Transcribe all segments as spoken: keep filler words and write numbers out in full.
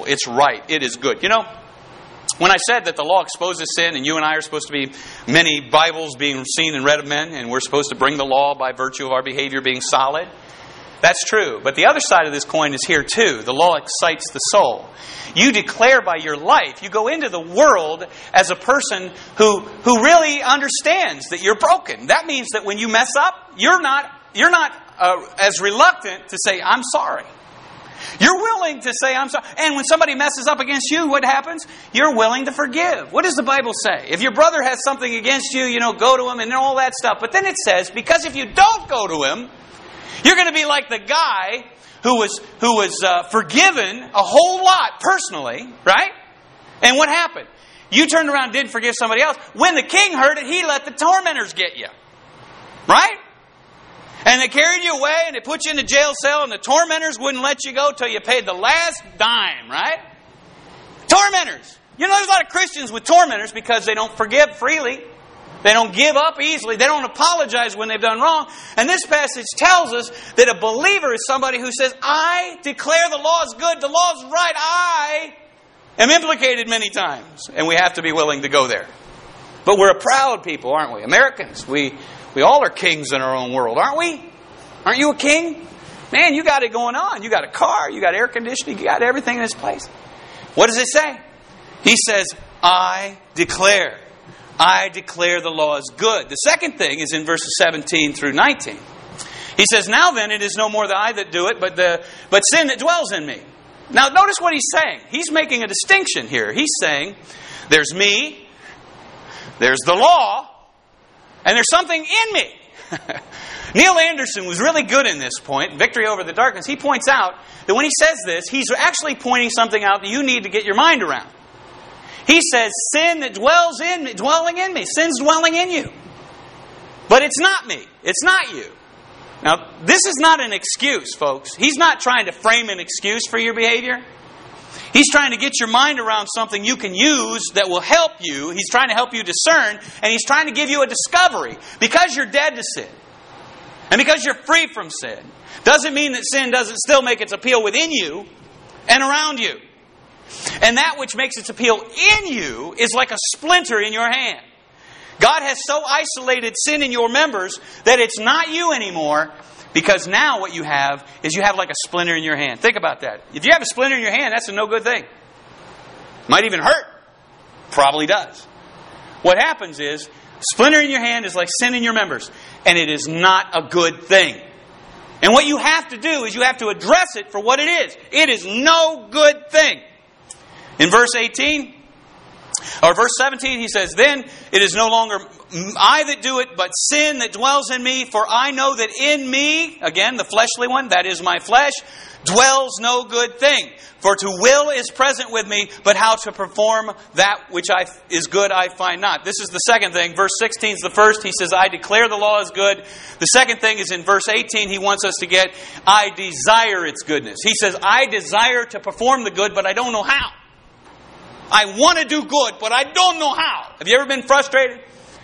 acceptable. It's right. It is good. You know, when I said that the law exposes sin and you and I are supposed to be many Bibles being seen and read of men and we're supposed to bring the law by virtue of our behavior being solid, that's true. But the other side of this coin is here too. The law excites the soul. You declare by your life. You go into the world as a person who, who really understands that you're broken. That means that when you mess up, you're not, you're not uh, as reluctant to say, I'm sorry. You're willing to say, I'm sorry. And when somebody messes up against you, what happens? You're willing to forgive. What does the Bible say? If your brother has something against you, you know, go to him and all that stuff. But then it says, because if you don't go to him, you're going to be like the guy who was who was uh, forgiven a whole lot personally, right? And what happened? You turned around and didn't forgive somebody else. When the king heard it, he let the tormentors get you. Right? And they carried you away and they put you in the jail cell and the tormentors wouldn't let you go till you paid the last dime, right? Tormentors. You know, there's a lot of Christians with tormentors because they don't forgive freely. They don't give up easily. They don't apologize when they've done wrong. And this passage tells us that a believer is somebody who says, I declare the law is good, the law is right, I am implicated many times. And we have to be willing to go there. But we're a proud people, aren't we? Americans, we, we all are kings in our own world, aren't we? Aren't you a king? Man, you got it going on. You got a car, you got air conditioning, you got everything in this place. What does it say? He says, I declare. I declare the law is good. The second thing is in verses seventeen through nineteen. He says, now then, it is no more the I that do it, but the but sin that dwells in me. Now, notice what he's saying. He's making a distinction here. He's saying, there's me, there's the law, and there's something in me. Neil Anderson was really good in this point, Victory Over the Darkness. He points out that when he says this, he's actually pointing something out that you need to get your mind around. He says, sin that dwells in me, dwelling in me. Sin's dwelling in you. But it's not me. It's not you. Now, this is not an excuse, folks. He's not trying to frame an excuse for your behavior. He's trying to get your mind around something you can use that will help you. He's trying to help you discern, and he's trying to give you a discovery. Because you're dead to sin, and because you're free from sin, doesn't mean that sin doesn't still make its appeal within you and around you. And that which makes its appeal in you is like a splinter in your hand. God has so isolated sin in your members that it's not you anymore, because now what you have is you have like a splinter in your hand. Think about that. If you have a splinter in your hand, that's a no good thing. Might even hurt. Probably does. What happens is, splinter in your hand is like sin in your members, and it is not a good thing. And what you have to do is you have to address it for what it is. It is no good thing. In verse eighteen, or verse seventeen, he says, then it is no longer I that do it, but sin that dwells in me. For I know that in me, again, the fleshly one, that is my flesh, dwells no good thing. For to will is present with me, but how to perform that which I, is good I find not. This is the second thing. Verse sixteen is the first. He says, I declare the law is good. The second thing is in verse eighteen, he wants us to get, I desire its goodness. He says, I desire to perform the good, but I don't know how. I want to do good, but I don't know how. Have you ever been frustrated?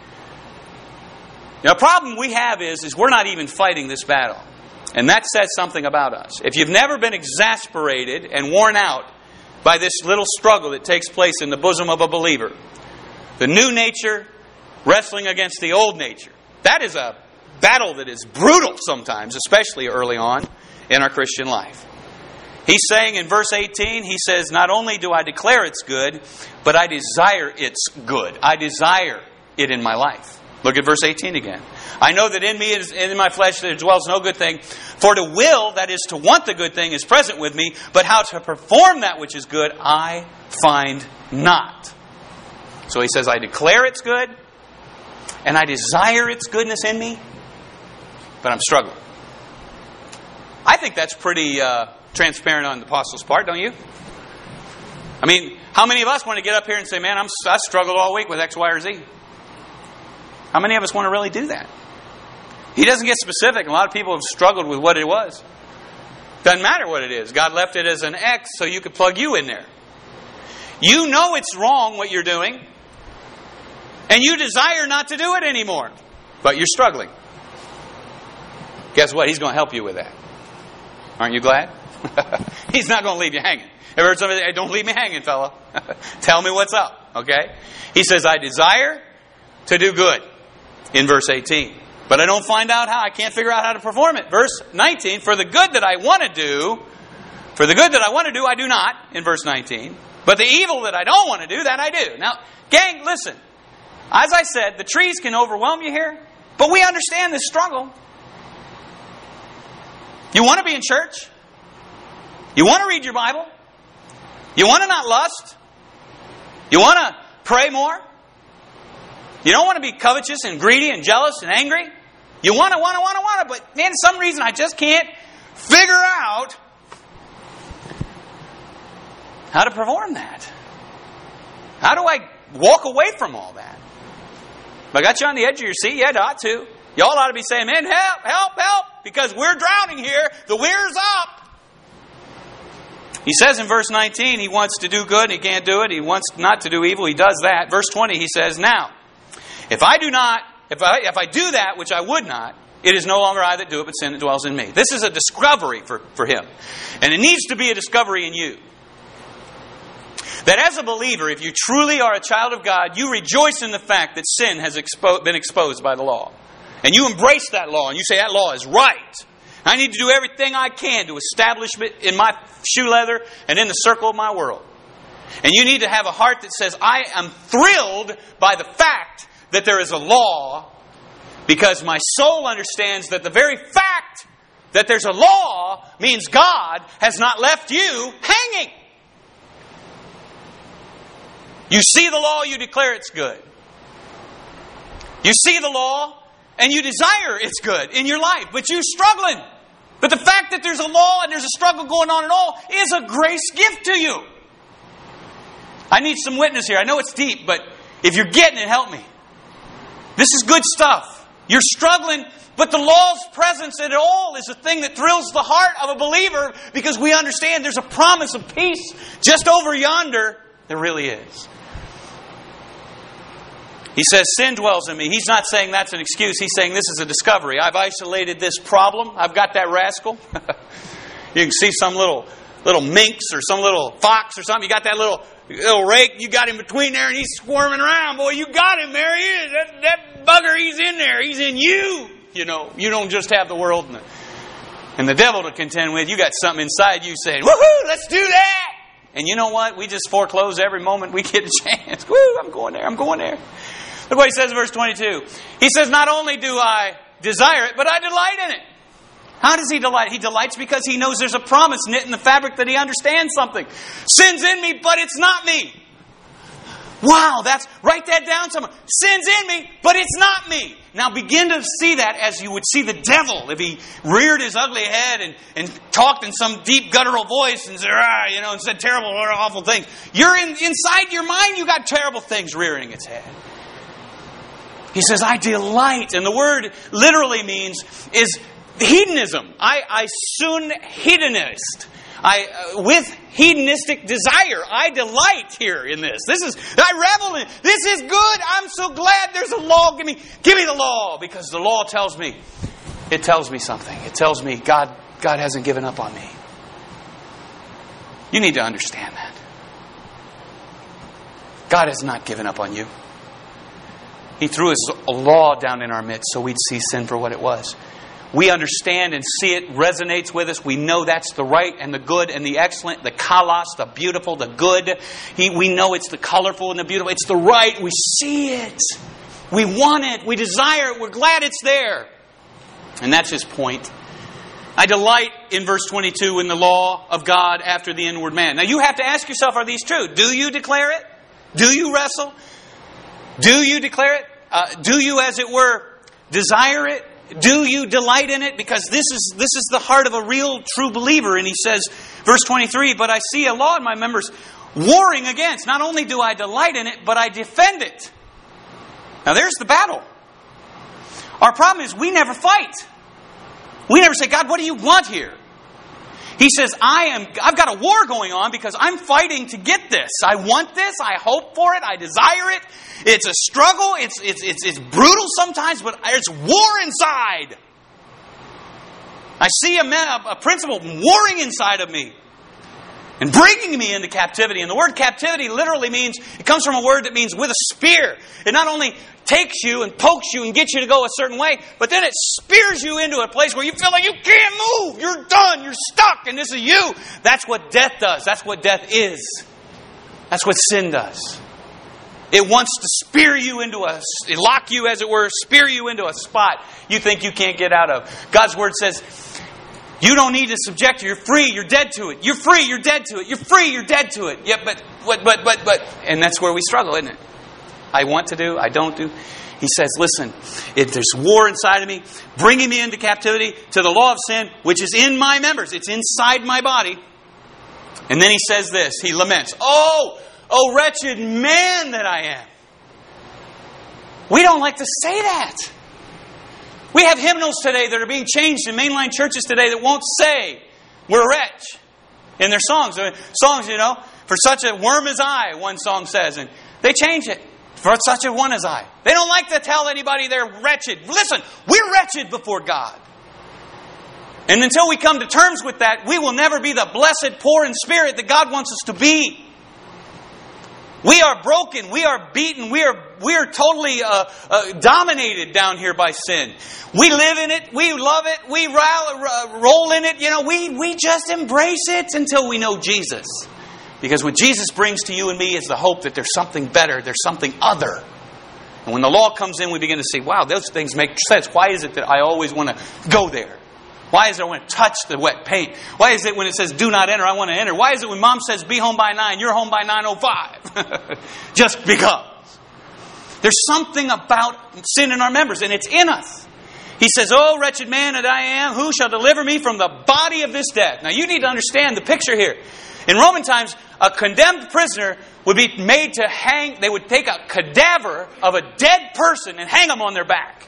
Now, the problem we have is, is we're not even fighting this battle. And that says something about us. If you've never been exasperated and worn out by this little struggle that takes place in the bosom of a believer, the new nature wrestling against the old nature, that is a battle that is brutal sometimes, especially early on in our Christian life. He's saying in verse eighteen, he says, not only do I declare it's good, but I desire it's good. I desire it in my life. Look at verse eighteen again. I know that in me, is, in my flesh, there dwells no good thing. For to will, that is to want the good thing, is present with me. But how to perform that which is good, I find not. So he says, I declare it's good, and I desire its goodness in me, but I'm struggling. I think that's pretty uh, transparent on the apostle's part, don't you? I mean, how many of us want to get up here and say, man, I'm, I struggled all week with X, Y, or Z? How many of us want to really do that? He doesn't get specific. A lot of people have struggled with what it was. Doesn't matter what it is. God left it as an X so you could plug you in there. You know it's wrong what you're doing, and you desire not to do it anymore, but you're struggling. Guess what? He's going to help you with that. Aren't you glad? He's not going to leave you hanging. Ever heard somebody say, hey, don't leave me hanging, fella. Tell me what's up, okay? He says, I desire to do good in verse eighteen. But I don't find out how. I can't figure out how to perform it. Verse nineteen, for the good that I want to do, for the good that I want to do, I do not, in verse nineteen. But the evil that I don't want to do, that I do. Now, gang, listen. As I said, the trees can overwhelm you here, but we understand this struggle. You want to be in church? You want to read your Bible? You want to not lust? You want to pray more? You don't want to be covetous and greedy and jealous and angry? You want to, want to, want to, want to, but man, for some reason I just can't figure out how to perform that. How do I walk away from all that? If I got you on the edge of your seat, yeah, I ought to. Y'all ought to be saying, man, help, help, help, because we're drowning here. The weir's up. He says in verse nineteen, he wants to do good and he can't do it. He wants not to do evil. He does that. Verse twenty, he says, now, if I do not, if I, if I do that which I would not, it is no longer I that do it, but sin that dwells in me. This is a discovery for, for him. And it needs to be a discovery in you. That as a believer, if you truly are a child of God, you rejoice in the fact that sin has expo- been exposed by the law. And you embrace that law, and you say that law is right. I need to do everything I can to establish it in my shoe leather and in the circle of my world. And you need to have a heart that says, I am thrilled by the fact that there is a law, because my soul understands that the very fact that there's a law means God has not left you hanging. You see the law, you declare it's good. You see the law, and you desire it's good in your life, but you're struggling. But the fact that there's a law and there's a struggle going on at all is a grace gift to you. I need some witness here. I know it's deep, but if you're getting it, help me. This is good stuff. You're struggling, but the law's presence in it all is a thing that thrills the heart of a believer, because we understand there's a promise of peace just over yonder. There really is. He says, sin dwells in me. He's not saying that's an excuse. He's saying this is a discovery. I've isolated this problem. I've got that rascal. You can see some little little minx or some little fox or something. You got that little little rake. You got him between there and he's squirming around. Boy, you got him. There he is. That, that bugger, he's in there. He's in you. You know, you don't just have the world and the, and the devil to contend with. You got something inside you saying, woohoo, let's do that. And you know what? We just foreclose every moment we get a chance. Woo, I'm going there. I'm going there. Look what he says in verse twenty-two. He says, not only do I desire it, but I delight in it. How does he delight? He delights because he knows there's a promise knit in the fabric that he understands something. Sin's in me, but it's not me. Wow, that's, write that down somewhere. Sin's in me, but it's not me. Now begin to see that as you would see the devil if he reared his ugly head and, and talked in some deep guttural voice and said, ah, you know, and said terrible or awful things. You're in, inside your mind, you got terrible things rearing its head. He says, I delight. And the word literally means is hedonism. I, I soon hedonist. I, uh, with hedonistic desire. I delight here in this. This is, I revel in it. This is good. I'm so glad there's a law. Give me, give me the law, because the law tells me, it tells me something. It tells me God, God hasn't given up on me. You need to understand that. God has not given up on you. He threw His law down in our midst so we'd see sin for what it was. We understand and see it, resonates with us. We know that's the right and the good and the excellent, the kalos, the beautiful, the good. He, we know it's the colorful and the beautiful. It's the right. We see it. We want it. We desire it. We're glad it's there. And that's his point. I delight in verse twenty-two in the law of God after the inward man. Now you have to ask yourself, are these true? Do you declare it? Do you wrestle? Do you declare it? Uh, do you, as it were, desire it? Do you delight in it? Because this is this is the heart of a real, true believer. And he says, verse twenty-three, but I see a law in my members warring against. Not only do I delight in it, but I defend it. Now there's the battle. Our problem is we never fight. We never say, God, what do you want here? He says, I am, I've got a war going on because I'm fighting to get this. I want this. I hope for it. I desire it. It's a struggle. It's, it's, it's, it's brutal sometimes, but it's war inside. I see a, man, a principle warring inside of me. and bringing me into captivity. And the word captivity literally means, it comes from a word that means with a spear. It not only takes you and pokes you and gets you to go a certain way, but then it spears you into a place where you feel like you can't move. You're done. You're stuck. And this is you. That's what death does. That's what death is. That's what sin does. It wants to spear you into a, lock you as it were, spear you into a spot you think you can't get out of. God's Word says, you don't need to subject to it. You're free. You're dead to it. You're free. You're dead to it. You're free. You're dead to it. Yeah, but, but, but, but, but. And that's where we struggle, isn't it? I want to do. I don't do. He says, listen, if there's war inside of me, bringing me into captivity to the law of sin, which is in my members. It's inside my body. And then he says this. He laments, oh, oh, wretched man that I am. We don't like to say that. We have hymnals today that are being changed in mainline churches today that won't say, we're a wretch, in their songs. Songs, you know, for such a worm as I, one song says. And they change it. For such a one as I. They don't like to tell anybody they're wretched. Listen, we're wretched before God. And until we come to terms with that, we will never be the blessed, poor in spirit that God wants us to be. We are broken. We are beaten. We are we are totally uh, uh, dominated down here by sin. We live in it. We love it. We roll, roll in it. You know, we we just embrace it until we know Jesus. Because what Jesus brings to you and me is the hope that there's something better. There's something other. And when the law comes in, we begin to see, wow, those things make sense. Why is it that I always want to go there? Why is it I want to touch the wet paint? Why is it when it says do not enter, I want to enter? Why is it when Mom says be home by nine, you're home by nine oh five? Just because. There's something about sin in our members, and it's in us. He says, oh, wretched man that I am, who shall deliver me from the body of this death? Now you need to understand the picture here. In Roman times, a condemned prisoner would be made to hang, they would take a cadaver of a dead person and hang them on their back.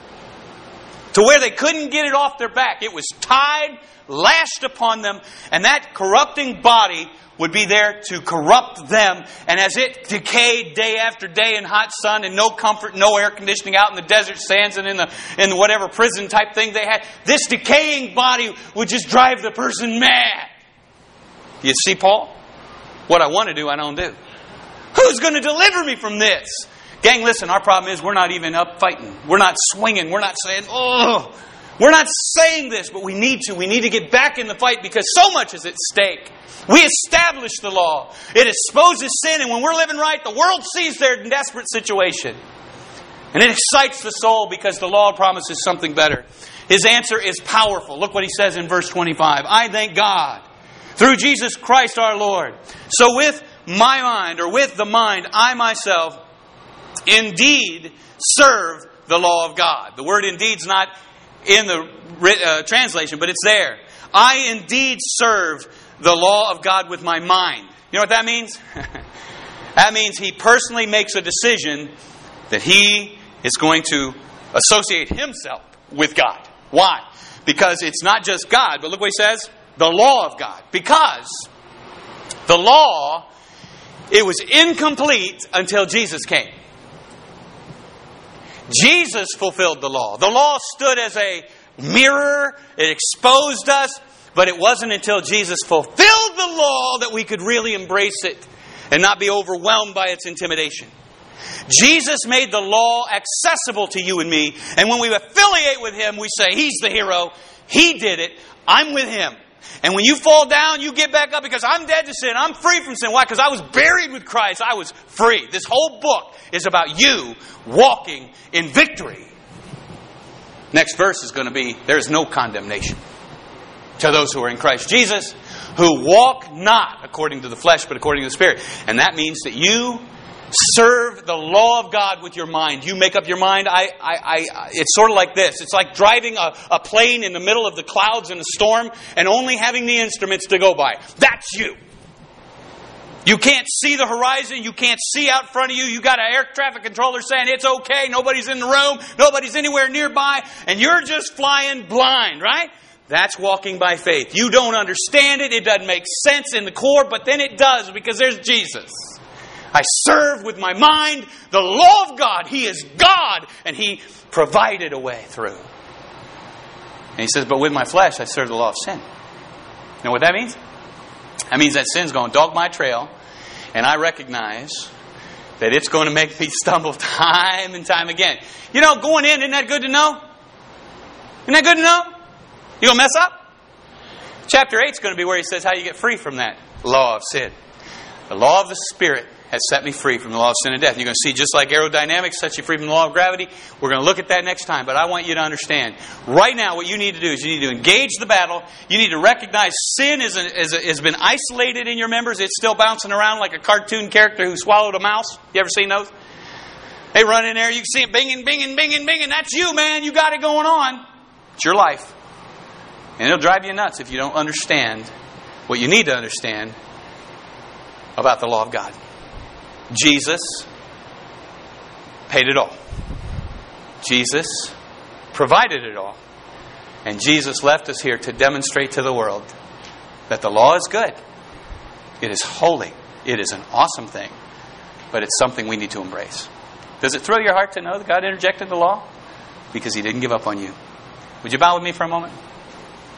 To where they couldn't get it off their back. It was tied, lashed upon them, and that corrupting body would be there to corrupt them. And as it decayed day after day in hot sun and no comfort, no air conditioning out in the desert sands and in the in the whatever prison type thing they had, this decaying body would just drive the person mad. You see, Paul? What I want to do, I don't do. Who's going to deliver me from this? Gang, listen, our problem is we're not even up fighting. We're not swinging. We're not saying, oh, we're not saying this, but we need to. We need to get back in the fight because so much is at stake. We establish the law. It exposes sin, and when we're living right, the world sees their desperate situation. And it excites the soul because the law promises something better. His answer is powerful. Look what he says in verse twenty-five. I thank God through Jesus Christ our Lord. So with my mind, or with the mind, I myself indeed serve the law of God. The word indeed is not in the uh, translation, but it's there. I indeed serve the law of God with my mind. You know what that means? That means he personally makes a decision that he is going to associate himself with God. Why? Because it's not just God, but look what he says, the law of God. Because the law, it was incomplete until Jesus came. Jesus fulfilled the law. The law stood as a mirror. It exposed us. But it wasn't until Jesus fulfilled the law that we could really embrace it and not be overwhelmed by its intimidation. Jesus made the law accessible to you and me. And when we affiliate with Him, we say, He's the hero. He did it. I'm with Him. And when you fall down, you get back up because I'm dead to sin. I'm free from sin. Why? Because I was buried with Christ. I was free. This whole book is about you walking in victory. Next verse is going to be, there is no condemnation to those who are in Christ Jesus, who walk not according to the flesh, but according to the Spirit. And that means that you serve the law of God with your mind. You make up your mind. I, I, I, it's sort of like this. It's like driving a, a plane in the middle of the clouds in a storm and only having the instruments to go by. That's you. You can't see the horizon. You can't see out front of you. You got an air traffic controller saying it's okay. Nobody's in the room. Nobody's anywhere nearby. And you're just flying blind, right? That's walking by faith. You don't understand it. It doesn't make sense in the core, but then it does because there's Jesus. I serve with my mind the law of God. He is God, and He provided a way through. And He says, but with my flesh, I serve the law of sin. You know what that means? That means that sin's going to dog my trail, and I recognize that it's going to make me stumble time and time again. You know, going in, isn't that good to know? Isn't that good to know? You going to mess up? Chapter eight is going to be where he says how you get free from that law of sin. The law of the Spirit has set me free from the law of sin and death. And you're going to see, just like aerodynamics sets you free from the law of gravity, we're going to look at that next time. But I want you to understand, right now what you need to do is you need to engage the battle. You need to recognize sin is, a, is a, has been isolated in your members. It's still bouncing around like a cartoon character who swallowed a mouse. You ever seen those? They run in there, you can see it binging, binging, binging, binging. That's you, man. You got it going on. It's your life. And it'll drive you nuts if you don't understand what you need to understand about the law of God. Jesus paid it all. Jesus provided it all. And Jesus left us here to demonstrate to the world that the law is good. It is holy. It is an awesome thing. But it's something we need to embrace. Does it thrill your heart to know that God interjected the law? Because He didn't give up on you. Would you bow with me for a moment?